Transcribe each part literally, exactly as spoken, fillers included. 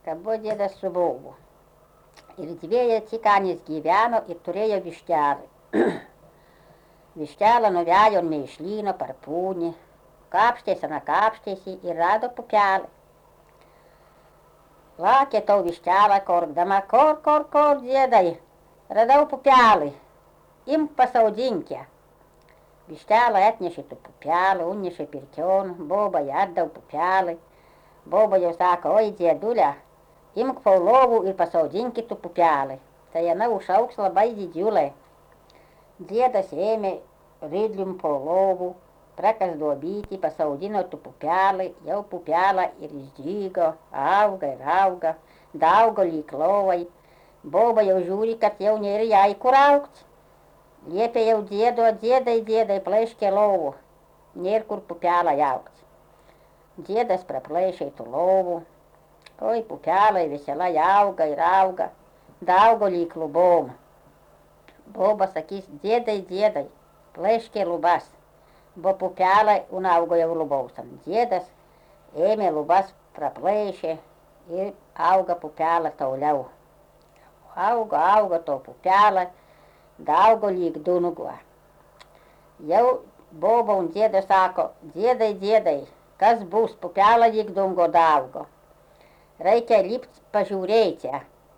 kad buvo dėdas su bobu. Ir dviejai cikanės gyveno ir turėjo vištelį. Vištelę nuvejo mėšlyno per pūnį, kapštėsi, nakapštėsi ir rado pupelį. Lakė tau vištelę korkdama, kork, kork, kork, dėdai, radau pupelį, imk pasaudinkę. Vištelė atnešė tų pupelį, unešė pirkion, boba atdau pupelį. Boba jau sako, oi dėdulė, imk po lovų ir pasaudinkit tų pupelį. Tai jana užaugs labai didžiulė. Dėdas ėmė rydlium po lovų, prakas duobytį, pasaudino tų pupelį, jau pupelą ir išdygo, auga ir auga, daugo lyg lovai. Boba jau žiūri, kad jau nėra jai kur augt. Liepė jau dėdo, dėdai, dėdai, plaiškė lovų, nėr kur pupelą augt. Dėdas praplaišė tų lovų, oi pupelai visela auga ir auga, daugo lyg lubom. Boba sakys, dėdai, dėdai, plaiškė lubas, bo pupelai un augo jau lubausan. Dėdas ėmė lubas, praplaišė ir auga pupelą toliau. Auga, auga to pupelą, daugo lyg dunugo. Jau boba un dėdas sako, dėdai, dėdai, kas bus, pupelą lyg dungo daugo. Reikia lipt pažiūrėti.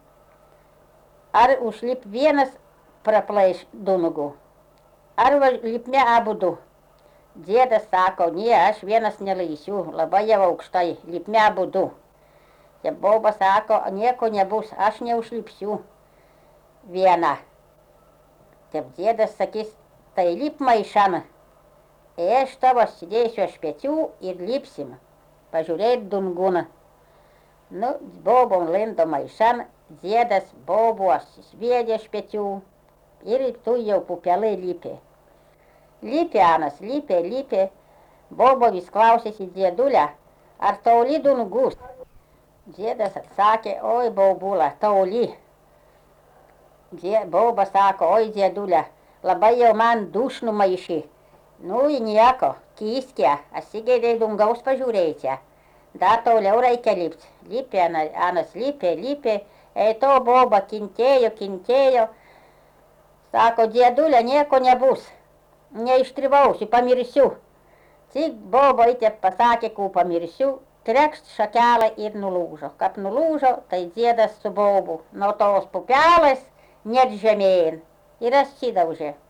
Ar užlip vienas praplaiš dunugu, ar lipne abudu. Dėdas sako, ne, aš vienas neleisiu, labai jau aukštai, lipne abudu. Ja boba sako, nieko nebus, aš neužlipsiu vieną. Taip dėdas sakys, tai lip maišan, aš tavo sėdėsiu aš pečių ir lipsim, pažiūrėt dunguna. Nu, bobom lindo maišan, dėdas bobu sviedė iš pečių ir tu jau pupelai lipė. Lipė Anas, lipė, lipė, bobo vis klausėsi dėdulę, ar toli dungus. Dėdas atsakė, oi bobula, toli. Boba sako, oi dėdulė, labai jau man dušnu maiši. Nu, nieko, kyskė, asigėdė dungaus pažiūrėti. Dar toliau reikia lipt. Lipė, Anas lipė, lipė, ei to boba kintėjo, kintėjo. Sako, dėdulė, nieko nebus, neištrivausiu, pamirsiu. Tik boba įtė pasakė, ku pamirsiu, trekšt šakelą ir nulūžo. Kap nulūžo, tai dėdas su bobu nuo tos pupelės net žemėn ir atsidaužė.